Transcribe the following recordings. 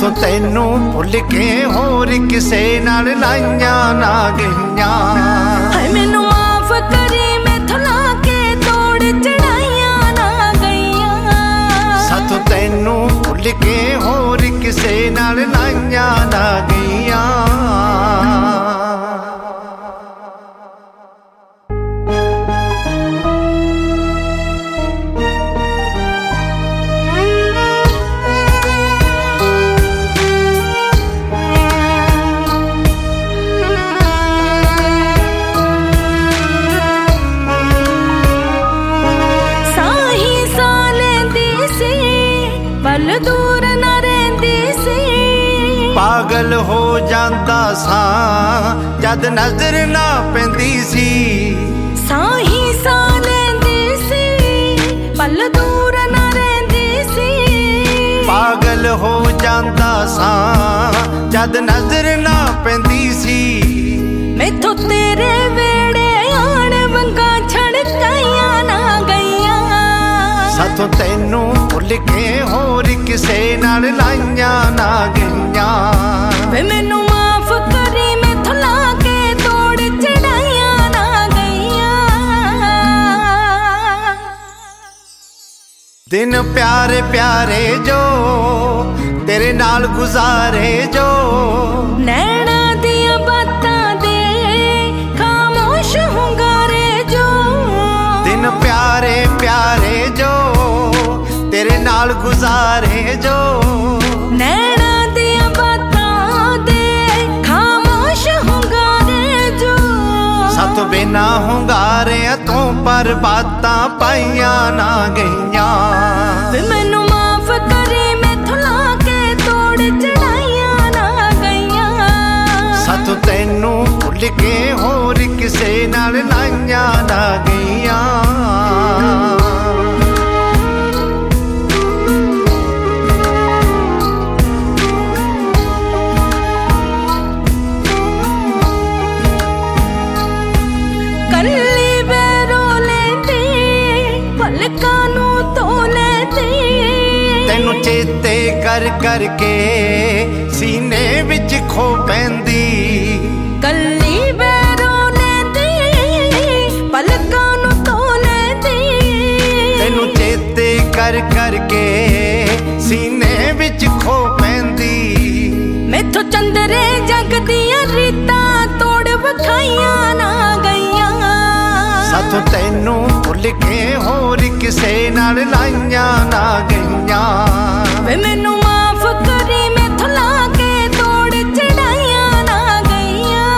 ਸਾਥੋਂ ਤੈਨੂੰ ਭੁੱਲ ਕੇ ਹੋਰ ਕਿਸੇ ਨਾਲ ਲਾਈਆਂ ਨਾ ਗਈਆਂ। ਹਾਏ ਮੈਨੂੰ ਮਾਫ ਕਰੀ ਮੈਥੋਂ ਲਾ ਕੇ ਤੋੜ ਚੜਾਈਆਂ ਨਾ ਗਈਆਂ। ਸਾਥੋਂ ਤੈਨੂੰ ਭੁੱਲ ਕੇ ਹੋਰ ਕਿਸੇ ਨਾਲ ਲਾਈਆਂ ਨਾ ਗਈਆਂ। ਪਲ ਦੂਰ ਨਾ ਰਹਿੰਦੀ ਸੀ, ਪਾਗਲ ਹੋ ਜਾਂਦਾ ਸਾਂ ਜਦ ਨਜ਼ਰ ਨਾ ਪੈਂਦੀ ਸੀ। ਸਾਹੀ ਸਾਹ ਲੈਂਦੀ ਸੀ, ਪਲ ਦੂਰ ਨਾ ਰਹਿੰਦੀ ਸੀ। ਪਾਗਲ ਹੋ ਜਾਂਦਾ ਸਾਂ ਜਦ ਨਜ਼ਰ ਨਾ ਪੈਂਦੀ ਸੀ। ਮੈਥੋਂ ਤੇਰੇ ਵੇੜੇ ਆਣ ਵੰਗਾਂ ਛੜਕਾਈਆਂ ਨਾ ਗਈਆਂ। ਸਾਥੋਂ ਤੈਨੂੰ ਭੁੱਲ ਕੇ ਹੋਰ ਕਿਸੇ ਨਾਲ ਲਾਈਆਂ ਨਾ ਗਈਆਂ। ਵੇ ਮੈਨੂੰ ਮਾਫ ਕਰੀ ਮੈਥੋਂ ਲਾ ਕੇ ਤੋੜ ਚੜਾਈਆਂ ਨਾ ਗਈਆਂ। ਦਿਨ ਪਿਆਰੇ ਪਿਆਰੇ ਜੋ ਤੇਰੇ ਨਾਲ ਗੁਜ਼ਾਰੇ ਜੋ, ਨੈਣਾ ਦੀਆਂ ਬਾਤਾਂ ਦੇ ਖਾਮੋਸ਼ ਹੁੰਗਾਰੇ ਜੋ। ਦਿਨ ਪਿਆਰੇ ਪਿਆਰੇ ਜੋ ਤੇਰੇ ਨਾਲ ਗੁਜ਼ਾਰੇ ਜੋ, ਨੈਣਾ ਦੀਆਂ ਬਾਤਾਂ ਦੇ ਖਾਮੋਸ਼ ਹੁੰਗਾਰੇ ਜੋ। ਸਾਥੋਂ ਬਿਨਾਂ ਹੁੰਗਾਰਿਆਂ ਤੋਂ ਪਰ ਬਾਤਾਂ ਪਾਈਆਂ ਨਾ ਗਈਆਂ। ਵੇ ਮੈਨੂੰ ਮਾਫ ਕਰੀ ਮੈਥੋਂ ਲਾ ਕੇ ਤੋੜ ਚੜਾਈਆਂ ਨਾ ਗਈਆਂ। ਸਾਥੋਂ ਤੈਨੂੰ ਭੁੱਲ ਕੇ ਹੋਰ ਕਿਸੇ ਨਾਲ ਲਾਈਆਂ ਨਾ ਗਈਆਂ। ਕੱਲੀ ਬੈਰੋ ਲੈਂਦੀ ਪਲਕਾਂ ਨੂੰ ਧੋ ਲੈਂਦੀ। ਤੈਨੂੰ ਚੇਤੇ ਕਰ ਕਰਕੇ ਸੀਨੇ ਵਿੱਚ ਖੋ ਪੈਂਦੀ। ਕੱਲੀ ਬੈਰੋ ਲੈਂਦੀ ਪਲਕਾਂ ਨੂੰ ਧੋ ਲੈਂਦੀ। ਤੈਨੂੰ ਚੇਤੇ ਕਰ ਕਰਕੇ ਸੀਨੇ ਵਿੱਚ ਖੋ ਪੈਂਦੀ। ਮੈਥੋਂ ਚੰਦਰੇ ਜਗ ਦੀਆਂ ਰੀਤਾਂ ਤੋੜ ਵਿਖਾਈਆਂ ਨਾ ਗਈਆਂ। ਸਾਥੋਂ ਤੈਨੂੰ ਭੁੱਲ ਕੇ ਹੋਰ ਕਿਸੇ ਨਾਲ ਲਾਈਆਂ ਨਾ ਗਈਆਂ। ਵੇ ਮੈਨੂੰ ਮਾਫ ਕਰੀ ਮੈਥੋਂ ਲਾ ਕੇ ਤੋੜ ਚੜਾਈਆਂ ਨਾ ਗਈਆਂ।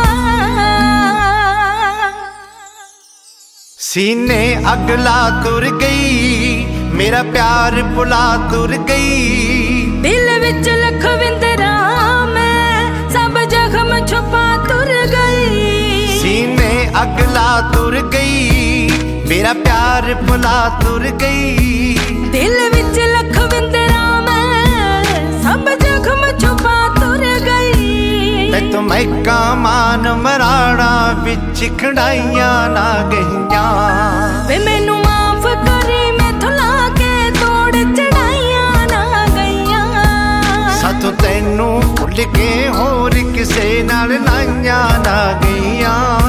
ਸੀਨੇ ਅਗਲਾ ਤੁਰ ਗਈ ਮੇਰਾ ਪਿਆਰ ਭੁਲਾ ਤੁਰ ਗਈ। ਦਿਲ ਵਿੱਚ ਲਖਵਿੰਦਰਾ ਮੈਂ ਸਭ ਜ਼ਖਮ ਛੁਪਾ ਤੁਰ ਗਈ। ਸੀਨੇ ਅਗਲਾ ਤੁਰ ਗਈ ਮੇਰਾ ਪਿਆਰ ਭੁਲਾ ਤੁਰ ਗਈ। ਦਿਲ ਵਿੱਚ ਲਖਵਿੰਦਰਾ ਮੈਂ ਸਭ ਜ਼ਖਮ ਛੁਪਾ ਤੁਰ ਗਈ। ਤੇ ਤੂੰ ਮੈਕਾ ਮਾਨ ਮਰਾੜਾ ਵਿੱਚ ਖੜਾਈਆਂ ਨਾ ਗਈਆਂ। ਵੇ ਮੈਨੂੰ ਮਾਫ ਕਰੀ ਮੈਥੋਂ ਲਾ ਕੇ ਤੋੜ ਚੜਾਈਆਂ ਨਾ ਗਈਆਂ। ਸਾਥੋਂ ਤੈਨੂੰ ਭੁੱਲ ਕੇ ਹੋਰ ਕਿਸੇ ਨਾਲ ਲਾਈਆਂ ਨਾ ਗਈਆਂ।